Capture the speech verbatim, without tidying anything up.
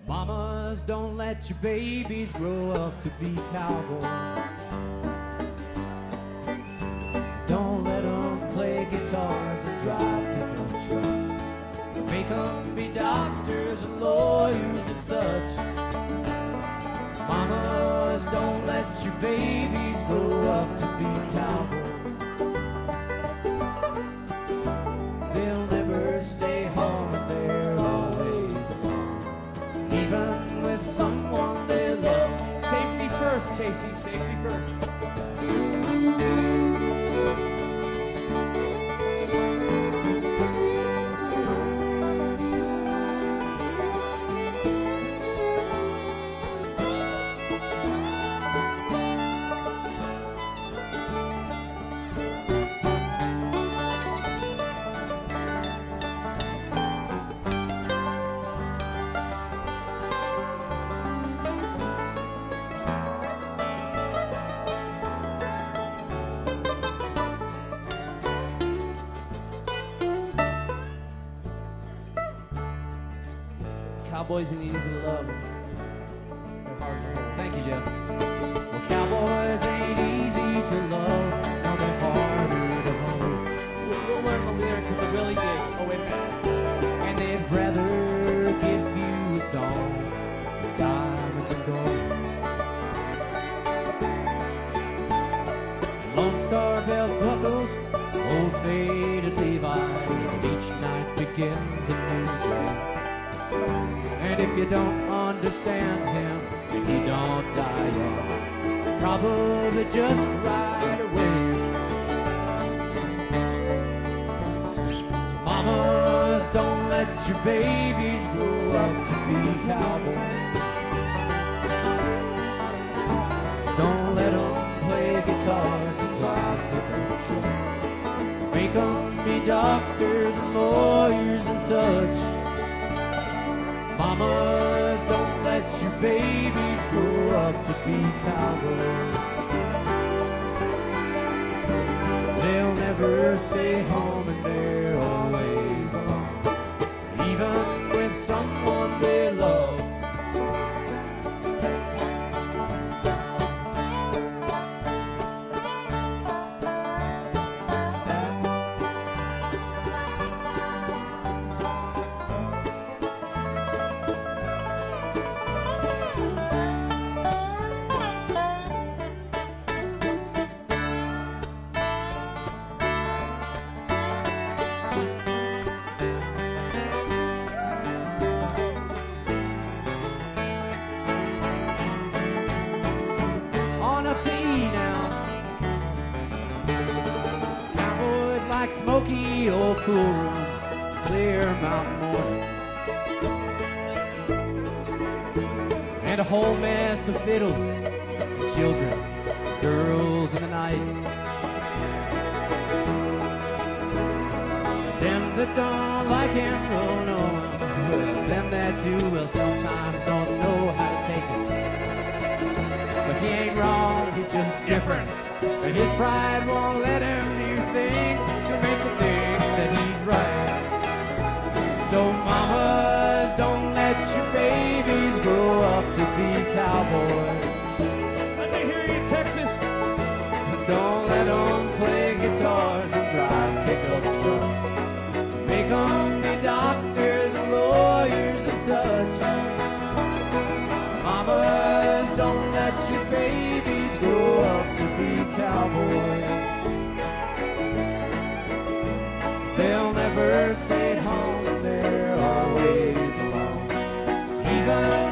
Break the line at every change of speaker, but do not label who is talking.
Mamas, don't let your babies grow up to be cowboys. Don't let them play guitars and drive pickup trucks. Make them be doctors and lawyers and such. Mamas, don't let your babies grow up to be cowboys. They'll never stay home and they're always alone, even with someone they love.
Safety first, Casey, safety first. Cowboys ain't easy to love. They're hard to love.
Thank you, Jeff. Well, cowboys ain't easy to love, no, they're harder to hold.
We'll, we'll learn the lyrics of the Willie gig. Oh, wait a minute.
And they'd rather give you a song than diamonds and gold. Lone Star belt buckles, old faded Levi's, and each night begins a new day. And if you don't understand him, and he don't die young, probably just right away. So mamas, don't let your babies grow up to be cowboys. Don't let them play guitars and drive pickup trucks. Make them be doctors and lawyers and such. Mamas, don't let your babies grow up to be cowboys. They'll never stay home and they're always alone, even with someone they love. Like smoky old pool rooms, clear mountain mornings, and a whole mess of fiddles and children, girls in the night. Them that don't like him, oh no, well, them that do, well, sometimes don't know how to take it. But he ain't wrong, he's just different, and his pride won't let him do things to make you think that he's right. So mamas, don't let your babies grow up to be cowboys.
Let me hear you, Texas.
Don't let them play guitars and drive pickup trucks. Make them be doctors and lawyers and such. Mamas, don't let your babies grow up to be cowboys. They'll never stay home and they're always alone, even